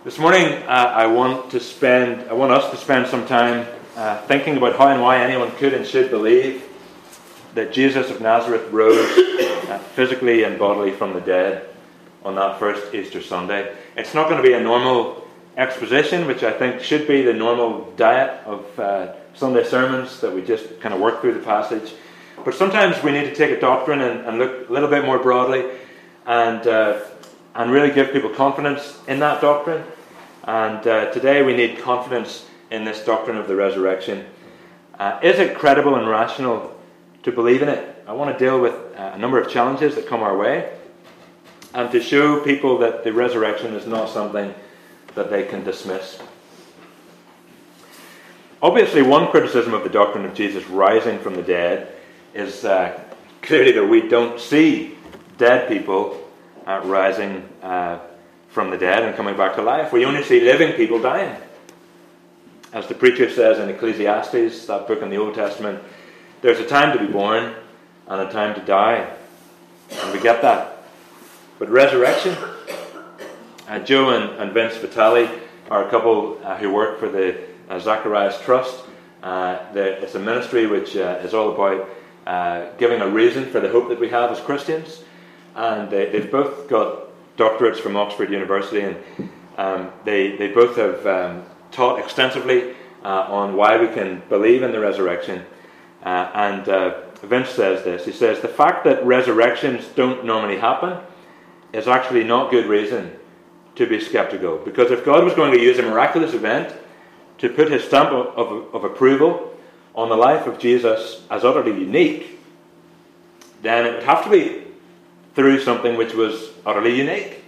This morning, I want us to spend some time thinking about how and why anyone could and should believe that Jesus of Nazareth rose physically and bodily from the dead on that first Easter Sunday. It's not going to be a normal exposition, which I think should be the normal diet of Sunday sermons, that we just kind of work through the passage. But sometimes we need to take a doctrine and look a little bit more broadly and really give people confidence in that doctrine. And today we need confidence in this doctrine of the resurrection. Is it credible and rational to believe in it? I want to deal with a number of challenges that come our way, and to show people that the resurrection is not something that they can dismiss. Obviously, one criticism of the doctrine of Jesus rising from the dead is clearly that we don't see dead people rising from the dead and coming back to life. We only see living people dying. As the preacher says in Ecclesiastes, that book in the Old Testament, there's a time to be born and a time to die. And we get that. But resurrection, Joe and Vince Vitale are a couple who work for the Zacharias Trust. It's a ministry which is all about giving a reason for the hope that we have as Christians. And they've both got doctorates from Oxford University, and they both have taught extensively on why we can believe in the resurrection. And Vince says this. He says, the fact that resurrections don't normally happen is actually not good reason to be skeptical. Because if God was going to use a miraculous event to put his stamp of approval on the life of Jesus as utterly unique, then it would have to be through something which was utterly unique.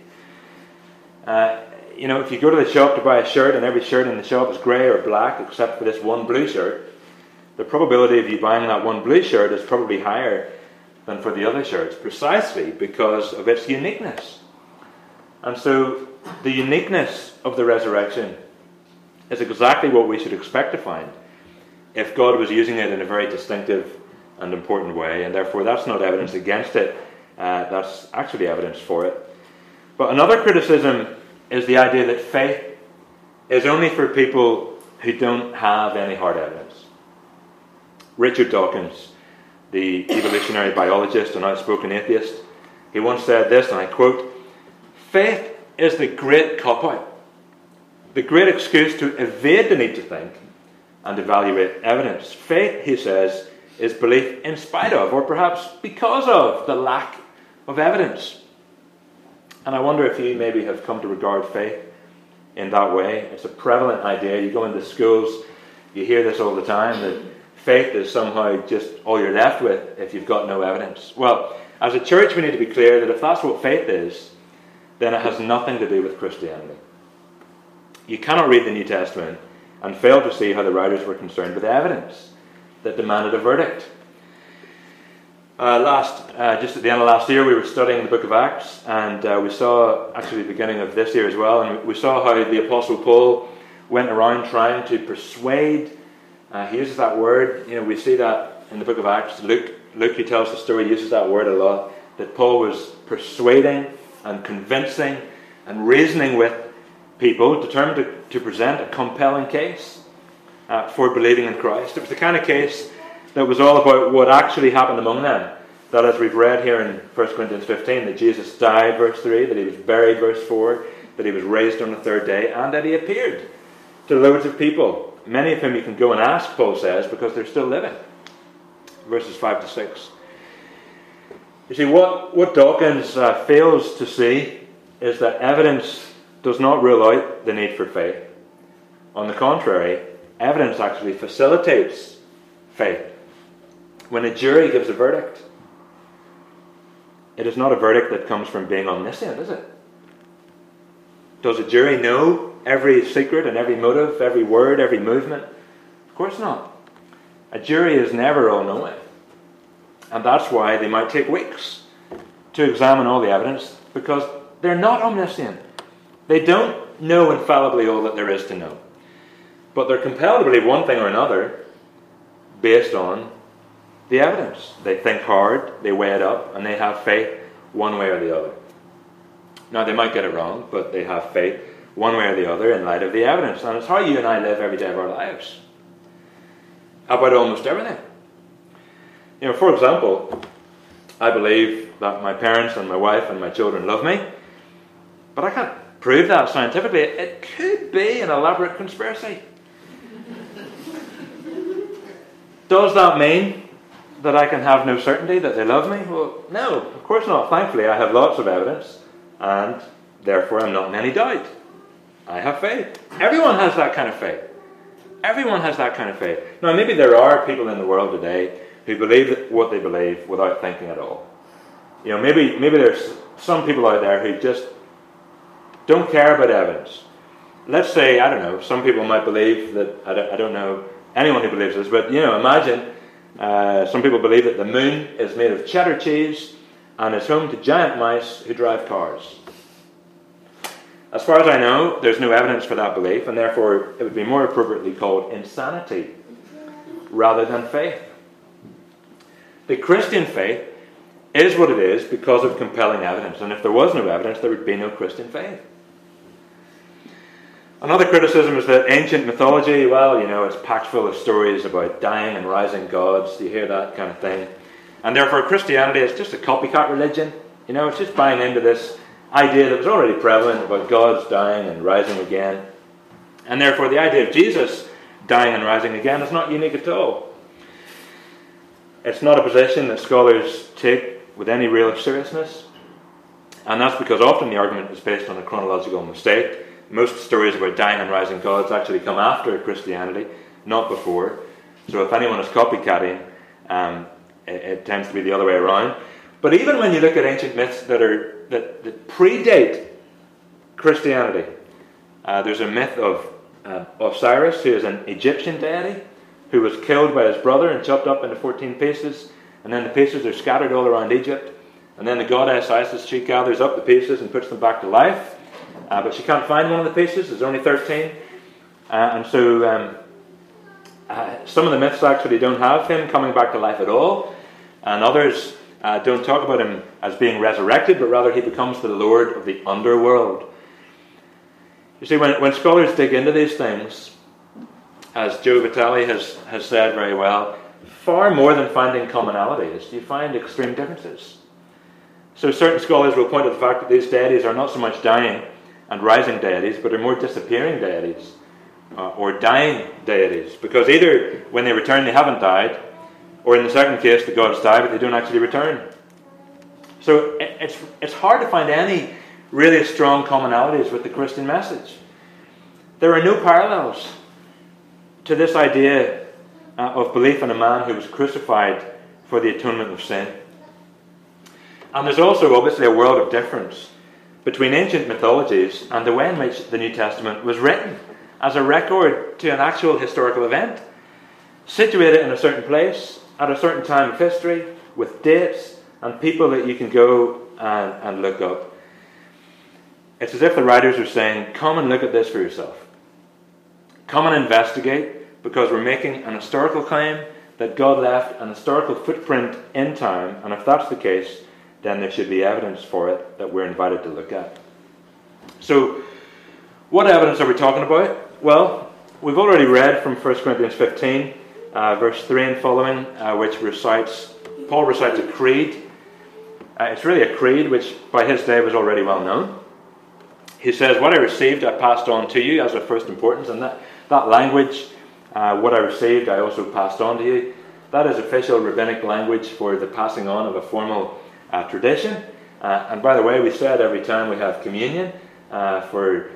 If you go to the shop to buy a shirt and every shirt in the shop is grey or black except for this one blue shirt, the probability of you buying that one blue shirt is probably higher than for the other shirts, precisely because of its uniqueness. And so the uniqueness of the resurrection is exactly what we should expect to find if God was using it in a very distinctive and important way, and therefore that's not evidence against it. That's actually evidence for it. But another criticism is the idea that faith is only for people who don't have any hard evidence. Richard Dawkins, the evolutionary biologist and outspoken atheist, he once said this, and I quote, "Faith is the great cop-out, the great excuse to evade the need to think and evaluate evidence. Faith," he says, "is belief in spite of, or perhaps because of, the lack of evidence." And I wonder if you maybe have come to regard faith in that way. It's a prevalent idea. You go into schools, you hear this all the time, that faith is somehow just all you're left with if you've got no evidence. Well, as a church we need to be clear that if that's what faith is, then it has nothing to do with Christianity. You cannot read the New Testament and fail to see how the writers were concerned with evidence that demanded a verdict. Just at the end of last year, we were studying the book of Acts, and we saw, actually the beginning of this year as well, and we saw how the Apostle Paul went around trying to persuade. He uses that word, we see that in the book of Acts. Luke, who tells the story, uses that word a lot, that Paul was persuading and convincing and reasoning with people, determined to present a compelling case for believing in Christ. It was the kind of case that was all about what actually happened among them. That, as we've read here in 1 Corinthians 15, that Jesus died, verse 3, that he was buried, verse 4, that he was raised on the third day, and that he appeared to loads of people, many of whom you can go and ask, Paul says, because they're still living. Verses 5 to 6. You see, what Dawkins fails to see is that evidence does not rule out the need for faith. On the contrary, evidence actually facilitates faith. When a jury gives a verdict, it is not a verdict that comes from being omniscient, is it? Does a jury know every secret and every motive, every word, every movement? Of course not. A jury is never all-knowing. And that's why they might take weeks to examine all the evidence, because they're not omniscient. They don't know infallibly all that there is to know. But they're compelled to believe one thing or another based on the evidence. They think hard, they weigh it up, and they have faith one way or the other. Now, they might get it wrong, but they have faith one way or the other in light of the evidence. And it's how you and I live every day of our lives. About almost everything. For example, I believe that my parents and my wife and my children love me, but I can't prove that scientifically. It could be an elaborate conspiracy. Does that mean that I can have no certainty that they love me? Well, no, of course not. Thankfully, I have lots of evidence, and therefore I'm not in any doubt. I have faith. Everyone has that kind of faith. Everyone has that kind of faith. Now, maybe there are people in the world today who believe what they believe without thinking at all. Maybe there's some people out there who just don't care about evidence. Let's say, I don't know, some people might believe that, I don't know anyone who believes this, but imagine some people believe that the moon is made of cheddar cheese and is home to giant mice who drive cars. As far as I know, there's no evidence for that belief, and therefore it would be more appropriately called insanity rather than faith. The Christian faith is what it is because of compelling evidence, and if there was no evidence, there would be no Christian faith. Another criticism is that ancient mythology, it's packed full of stories about dying and rising gods. You hear that kind of thing. And therefore Christianity is just a copycat religion. It's just buying into this idea that was already prevalent about gods dying and rising again. And therefore the idea of Jesus dying and rising again is not unique at all. It's not a position that scholars take with any real seriousness. And that's because often the argument is based on a chronological mistake. Most stories about dying and rising gods actually come after Christianity, not before. So if anyone is copycatting, it tends to be the other way around. But even when you look at ancient myths that predate Christianity, there's a myth of Osiris, who is an Egyptian deity, who was killed by his brother and chopped up into 14 pieces, and then the pieces are scattered all around Egypt, and then the goddess Isis, she gathers up the pieces and puts them back to life. But she can't find one of the pieces. There's only 13. And so some of the myths actually don't have him coming back to life at all. And others don't talk about him as being resurrected, but rather he becomes the Lord of the underworld. You see, when scholars dig into these things, as Joe Vitale has said very well, far more than finding commonalities, you find extreme differences. So certain scholars will point to the fact that these deities are not so much dying and rising deities, but are more disappearing deities, or dying deities, because either when they return they haven't died, or in the second case the gods die but they don't actually return. So it's hard to find any really strong commonalities with the Christian message. There are no parallels to this idea of belief in a man who was crucified for the atonement of sin. And there's also obviously a world of difference between ancient mythologies and the way in which the New Testament was written as a record to an actual historical event, situated in a certain place, at a certain time of history, with dates and people that you can go and look up. It's as if the writers are saying, come and look at this for yourself. Come and investigate, because we're making an historical claim that God left an historical footprint in time, and if that's the case, then there should be evidence for it that we're invited to look at. So, what evidence are we talking about? Well, we've already read from 1 Corinthians 15, verse 3 and following, which Paul recites a creed. It's really a creed which by his day was already well known. He says, what I received I passed on to you as of first importance, and that language, what I received I also passed on to you, that is official rabbinic language for the passing on of a formal tradition. And by the way, we said every time we have communion for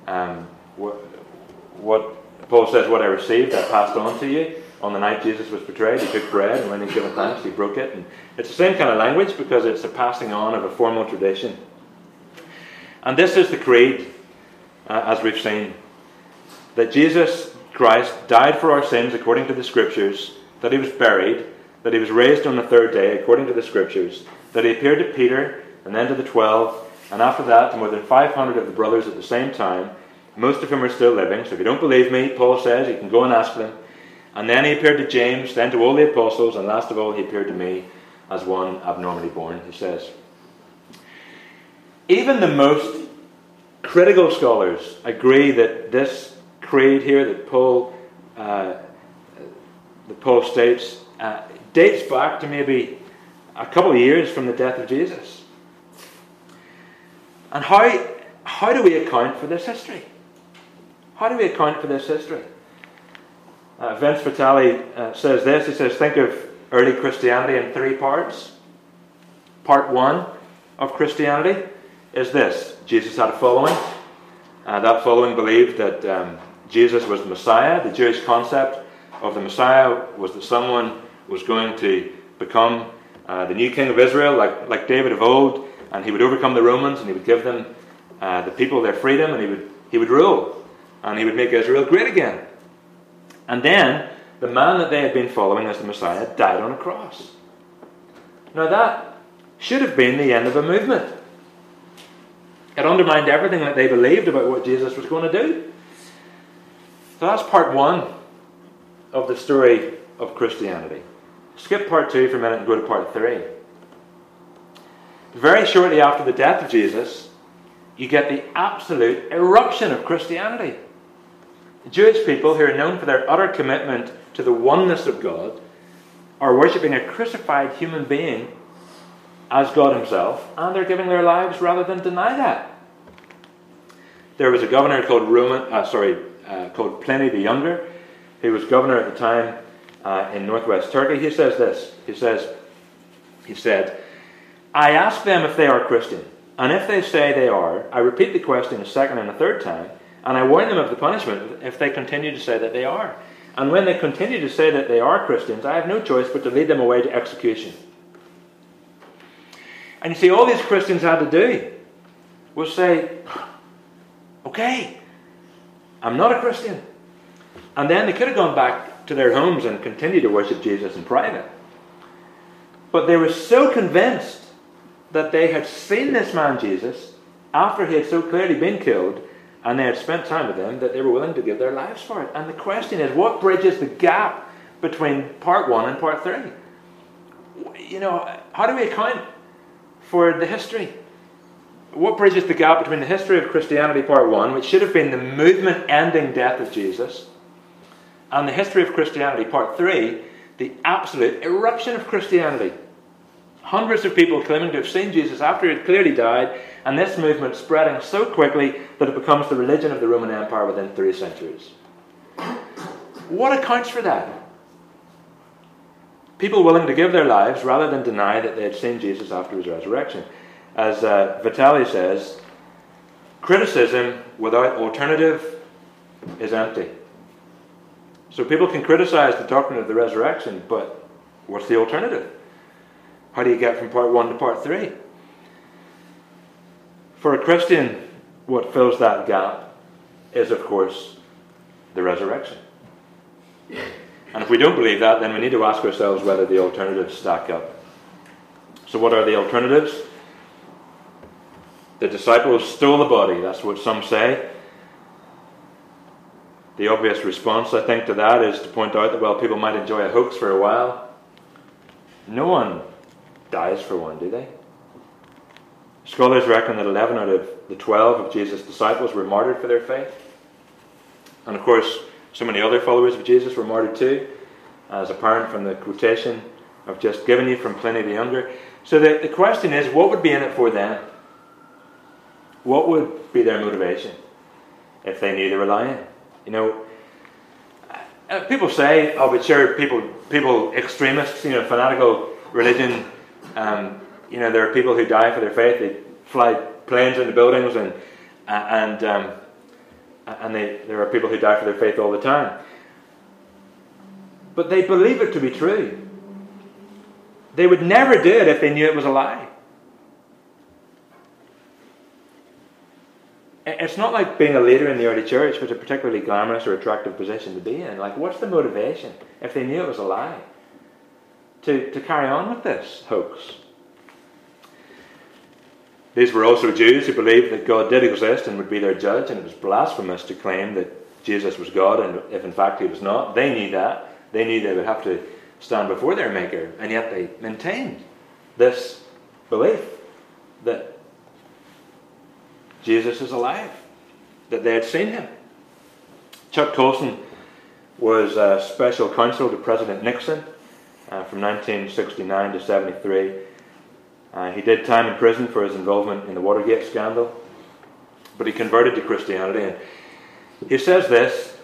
what Paul says, what I received, I passed on to you. On the night Jesus was betrayed, he took bread, and when he'd given thanks, he broke it. And it's the same kind of language because it's a passing on of a formal tradition. And this is the creed, as we've seen, that Jesus Christ died for our sins according to the Scriptures, that he was buried, that he was raised on the third day according to the Scriptures, that he appeared to Peter and then to the 12, and after that to more than 500 of the brothers at the same time, most of whom are still living. So if you don't believe me, Paul says, you can go and ask them. And then he appeared to James, then to all the apostles, and last of all he appeared to me as one abnormally born, he says. Even the most critical scholars agree that this creed here that Paul states dates back to maybe a couple of years from the death of Jesus. And how do we account for this history? How do we account for this history? Vince Vitale says this. He says, think of early Christianity in three parts. Part one of Christianity is this. Jesus had a following. That following believed that Jesus was the Messiah. The Jewish concept of the Messiah was that someone was going to become the new king of Israel, like David of old, and he would overcome the Romans, and he would give them, the people, their freedom, and he would rule, and he would make Israel great again. And then the man that they had been following as the Messiah died on a cross. Now that should have been the end of a movement. It undermined everything that they believed about what Jesus was going to do. So that's part one of the story of Christianity. Skip part two for a minute and go to part three. Very shortly after the death of Jesus, you get the absolute eruption of Christianity. The Jewish people, who are known for their utter commitment to the oneness of God, are worshipping a crucified human being as God himself, and they're giving their lives rather than deny that. There was a governor called called Pliny the Younger, who was governor at the time in northwest Turkey. He says this. He said, I ask them if they are Christian, and if they say they are, I repeat the question a second and a third time, and I warn them of the punishment if they continue to say that they are. And when they continue to say that they are Christians, I have no choice but to lead them away to execution. And you see, all these Christians had to do was say, okay, I'm not a Christian. And then they could have gone back to their homes and continued to worship Jesus in private. But they were so convinced that they had seen this man Jesus after he had so clearly been killed, and they had spent time with him, that they were willing to give their lives for it. And the question is, what bridges the gap between part one and part three? You know, how do we account for the history? What bridges the gap between the history of Christianity part one, which should have been the movement-ending death of Jesus, and the history of Christianity part three, the absolute eruption of Christianity? Hundreds of people claiming to have seen Jesus after he had clearly died, and this movement spreading so quickly that it becomes the religion of the Roman Empire within 3 centuries. What accounts for that? People willing to give their lives rather than deny that they had seen Jesus after his resurrection. As Vitale says, criticism without alternative is empty. So people can criticize the doctrine of the resurrection, but what's the alternative? How do you get from part one to part three? For a Christian, what fills that gap is, of course, the resurrection. And if we don't believe that, then we need to ask ourselves whether the alternatives stack up. So what are the alternatives? The disciples stole the body, that's what some say. The obvious response, I think, to that is to point out that, well, people might enjoy a hoax for a while. No one dies for one, do they? Scholars reckon that 11 out of the 12 of Jesus' disciples were martyred for their faith. And of course, so many other followers of Jesus were martyred too, as apparent from the quotation I've just given you from Pliny the Younger. So the question is, what would be in it for them? What would be their motivation if they knew they were lying? You know, people say, oh, but sure, people, extremists, fanatical religion, there are people who die for their faith. They fly planes into buildings, and there are people who die for their faith all the time. But they believe it to be true. They would never do it if they knew it was a lie. It's not like being a leader in the early church was a particularly glamorous or attractive position to be in. Like, what's the motivation if they knew it was a lie to carry on with this hoax? These were also Jews who believed that God did exist and would be their judge, and it was blasphemous to claim that Jesus was God, and if in fact he was not. They knew that. They knew they would have to stand before their Maker, and yet they maintained this belief that Jesus is alive, that they had seen him. Chuck Colson was a special counsel to President Nixon from 1969 to 73. He did time in prison for his involvement in the Watergate scandal, but he converted to Christianity. And he says this,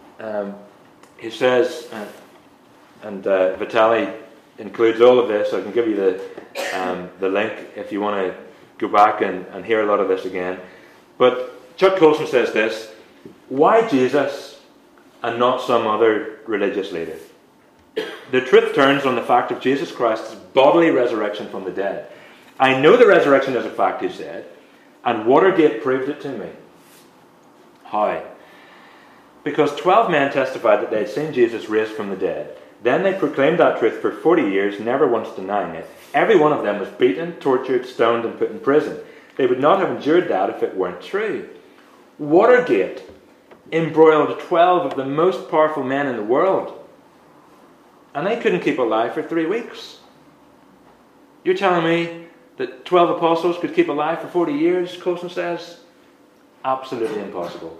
Vitali includes all of this, so I can give you the link if you want to go back and hear a lot of this again. But Chuck Colson says this: why Jesus and not some other religious leader? The truth turns on the fact of Jesus Christ's bodily resurrection from the dead. I know the resurrection is a fact, he said, and Watergate proved it to me. How? Because 12 men testified that they had seen Jesus raised from the dead. Then they proclaimed that truth for 40 years, never once denying it. Every one of them was beaten, tortured, stoned, and put in prison. They would not have endured that if it weren't true. Watergate embroiled 12 of the most powerful men in the world, and they couldn't keep alive for 3 weeks. You're telling me that 12 apostles could keep alive for 40 years, Colson says? Absolutely impossible.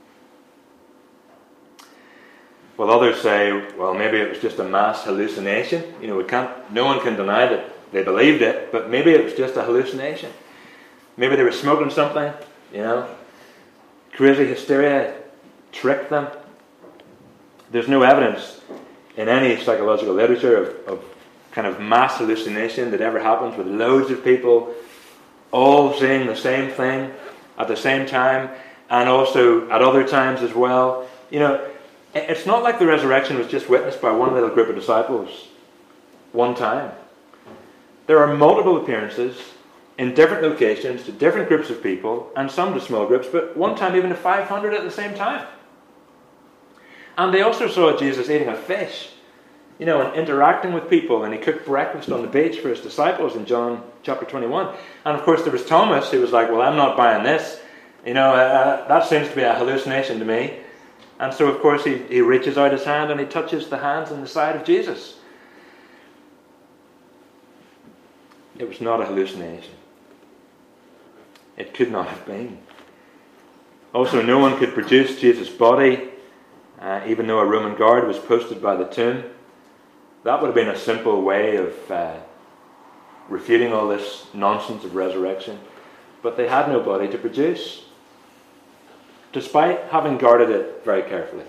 Well, others say, well, maybe it was just a mass hallucination. No one can deny that they believed it, but maybe it was just a hallucination. Maybe they were smoking something, crazy hysteria tricked them. There's no evidence in any psychological literature of kind of mass hallucination that ever happens with loads of people all saying the same thing at the same time, and also at other times as well. It's not like the resurrection was just witnessed by one little group of disciples one time. There are multiple appearances in different locations to different groups of people, and some to small groups, but one time even to 500 at the same time. And they also saw Jesus eating a fish, and interacting with people, and he cooked breakfast on the beach for his disciples in John chapter 21. And of course there was Thomas, who was like, well, I'm not buying this. That seems to be a hallucination to me. And so of course he reaches out his hand and he touches the hands and the side of Jesus. It was not a hallucination. It could not have been. Also, no one could produce Jesus' body, even though a Roman guard was posted by the tomb. That would have been a simple way of refuting all this nonsense of resurrection. But they had no body to produce, despite having guarded it very carefully.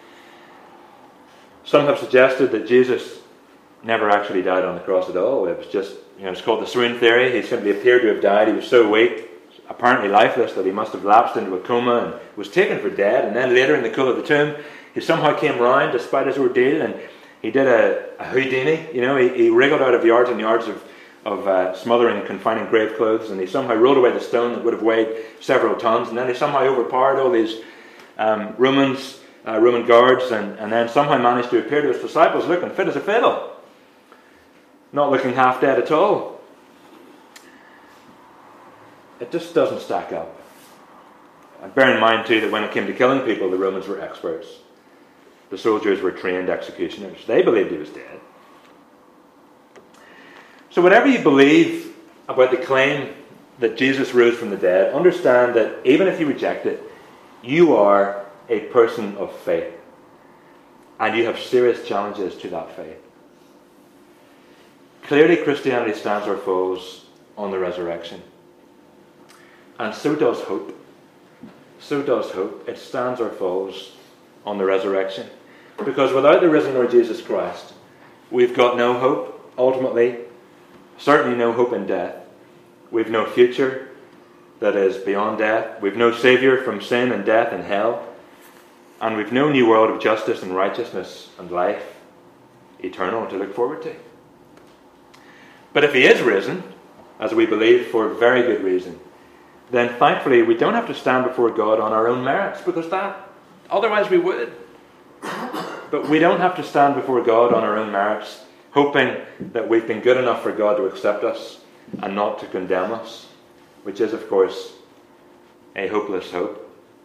Some have suggested that Jesus never actually died on the cross at all. It was just, it's called the swoon theory. He simply appeared to have died. He was so weak, apparently lifeless, that he must have lapsed into a coma and was taken for dead. And then later in the cool of the tomb, he somehow came round despite his ordeal, and he did a Houdini. He wriggled out of yards and yards of smothering and confining grave clothes, and he somehow rolled away the stone that would have weighed several tons, and then he somehow overpowered all these Roman guards, and then somehow managed to appear to his disciples looking fit as a fiddle, not looking half dead at all. It just doesn't stack up. And bear in mind too that when it came to killing people, the Romans were experts. The soldiers were trained executioners. They believed he was dead. So whatever you believe about the claim that Jesus rose from the dead, understand that even if you reject it, you are a person of faith. And you have serious challenges to that faith. Clearly, Christianity stands or falls on the resurrection. And so does hope. So does hope. It stands or falls on the resurrection. Because without the risen Lord Jesus Christ, we've got no hope, ultimately. Certainly no hope in death. We've no future that is beyond death. We've no Saviour from sin and death and hell. And we've no new world of justice and righteousness and life eternal to look forward to. But if he is risen, as we believe for very good reason, then thankfully we don't have to stand before God on our own merits, because otherwise we would. But we don't have to stand before God on our own merits, hoping that we've been good enough for God to accept us and not to condemn us, which is, of course, a hopeless hope.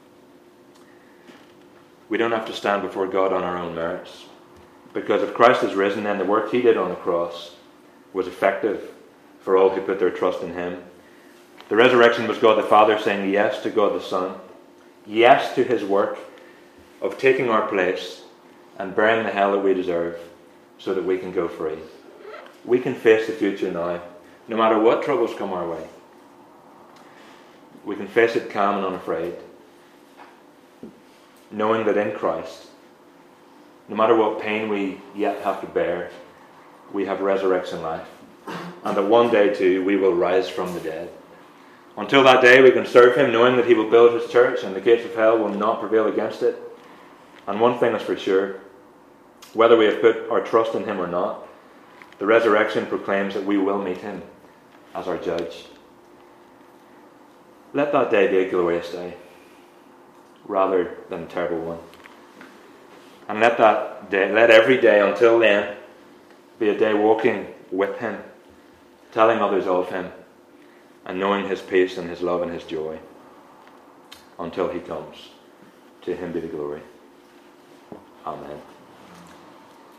We don't have to stand before God on our own merits, because if Christ is risen, then the work he did on the cross was effective for all who put their trust in him. The resurrection was God the Father saying yes to God the Son, yes to his work of taking our place and bearing the hell that we deserve so that we can go free. We can face the future now, no matter what troubles come our way. We can face it calm and unafraid, knowing that in Christ, no matter what pain we yet have to bear, we have resurrection life. And that one day too, we will rise from the dead. Until that day, we can serve him, knowing that he will build his church and the gates of hell will not prevail against it. And one thing is for sure, whether we have put our trust in him or not, the resurrection proclaims that we will meet him as our judge. Let that day be a glorious day, rather than a terrible one. And let every day until then be a day walking with him, telling others of him, and knowing his peace and his love and his joy until he comes. To him be the glory. Amen.